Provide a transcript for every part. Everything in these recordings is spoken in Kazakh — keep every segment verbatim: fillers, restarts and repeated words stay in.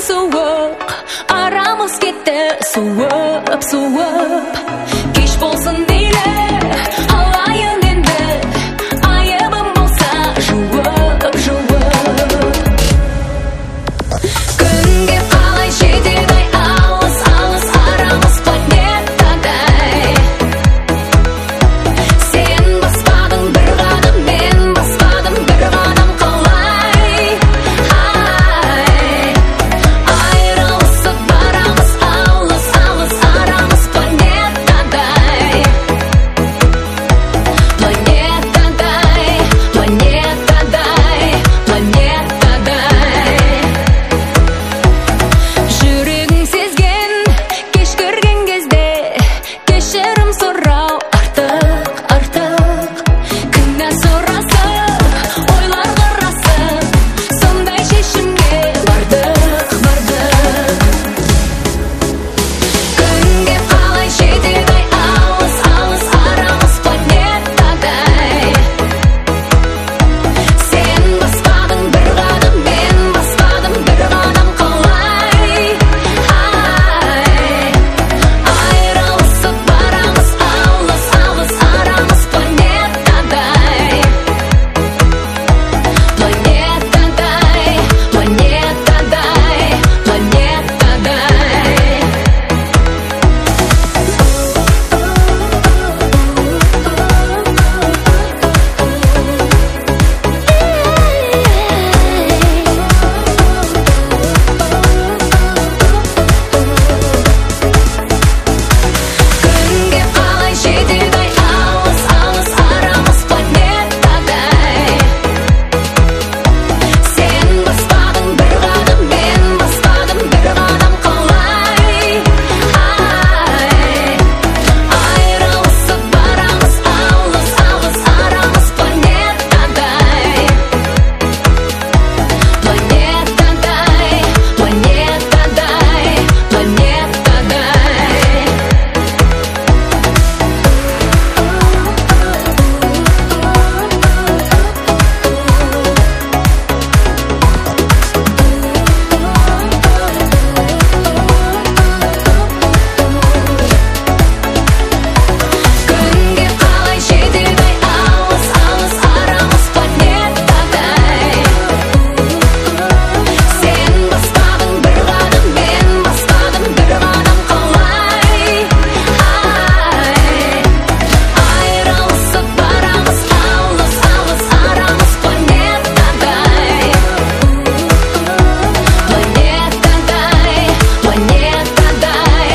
суық, арамыз кетті суып, суып. Кеш болсын дейлі, алайын енді, айыбым болса жуып, жуып. Күнге қалай жетеді ай, алыс, алыс арамыз планетадай. Сен баспадың бір қадам, мен баспадым бір қадам қалай. Ай, айырылысып барамыз алыс, алыс арамыз планетадай. Планетадай, планетадай, планетадай. Жүрегің сезген, кешкірген кезде кешірім сұрау артық, артық. Кінә сұрасып, ойлар қарасып, сондай шешімге бардық, бардық. Күнге қалай жетеді ай, алыс, алыс арамыз планетадай. Сен баспадың бір қадам, мен баспадым бір қадам қалай. Ай, айырылысып барамыз алыс, алыс арамыз планетадай. Планетадай, планетадай, планетадай. Күнге қалай жетеді ай, алыс, алыс арамыз планетадай. Сен баспадың бір қадам, мен баспадым бір қадам қалай. Ай, айырылысып барамыз алыс, алыс арамыз планетадай. Планетадай, планетадай, планетадай. Күнге қалай жетеді ай, алыс, алыс арамыз планетадай. Сен баспадың бір қадам, мен баспадым бір қадам қалай. Ай, айырылысып барамыз алыс, алыс арамыз планетадай. Планетадай, планетадай,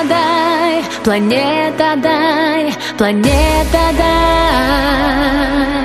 планетадай. Планетадай, планетадай, планетадай.